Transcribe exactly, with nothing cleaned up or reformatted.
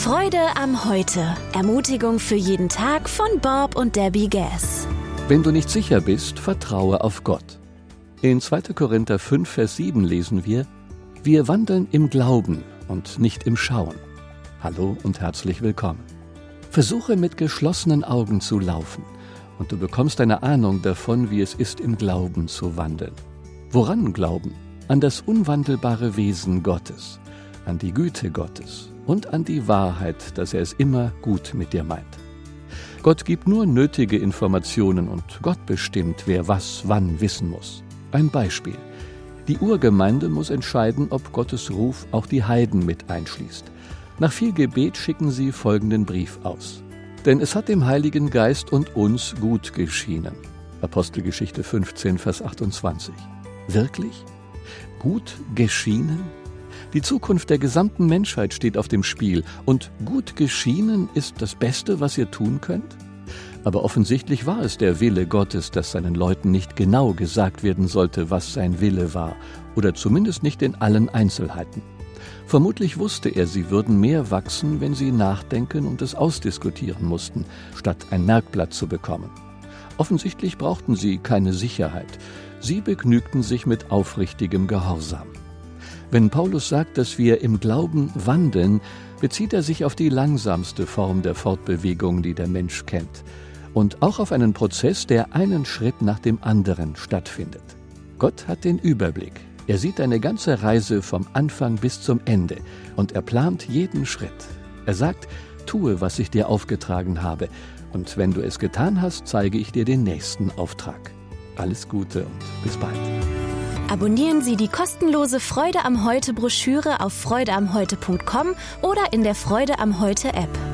Freude am Heute. Ermutigung für jeden Tag von Bob und Debbie Gass. Wenn du nicht sicher bist, vertraue auf Gott. In zweiter Korinther fünf, Vers sieben lesen wir: Wir wandeln im Glauben und nicht im Schauen. Hallo und herzlich willkommen. Versuche mit geschlossenen Augen zu laufen und du bekommst eine Ahnung davon, wie es ist, im Glauben zu wandeln. Woran glauben? An das unwandelbare Wesen Gottes, an die Güte Gottes und an die Wahrheit, dass er es immer gut mit dir meint. Gott gibt nur nötige Informationen und Gott bestimmt, wer was wann wissen muss. Ein Beispiel: Die Urgemeinde muss entscheiden, ob Gottes Ruf auch die Heiden mit einschließt. Nach viel Gebet schicken sie folgenden Brief aus: Denn es hat dem Heiligen Geist und uns gut geschienen. Apostelgeschichte fünfzehn, Vers achtundzwanzig. Wirklich? Gut geschienen? Die Zukunft der gesamten Menschheit steht auf dem Spiel und gut geschienen ist das Beste, was ihr tun könnt? Aber offensichtlich war es der Wille Gottes, dass seinen Leuten nicht genau gesagt werden sollte, was sein Wille war, oder zumindest nicht in allen Einzelheiten. Vermutlich wusste er, sie würden mehr wachsen, wenn sie nachdenken und es ausdiskutieren mussten, statt ein Merkblatt zu bekommen. Offensichtlich brauchten sie keine Sicherheit. Sie begnügten sich mit aufrichtigem Gehorsam. Wenn Paulus sagt, dass wir im Glauben wandeln, bezieht er sich auf die langsamste Form der Fortbewegung, die der Mensch kennt, und auch auf einen Prozess, der einen Schritt nach dem anderen stattfindet. Gott hat den Überblick. Er sieht eine ganze Reise vom Anfang bis zum Ende und er plant jeden Schritt. Er sagt: Tue, was ich dir aufgetragen habe, und wenn du es getan hast, zeige ich dir den nächsten Auftrag. Alles Gute und bis bald. Abonnieren Sie die kostenlose Freude am Heute Broschüre auf freude am heute punkt com oder in der Freude am Heute App.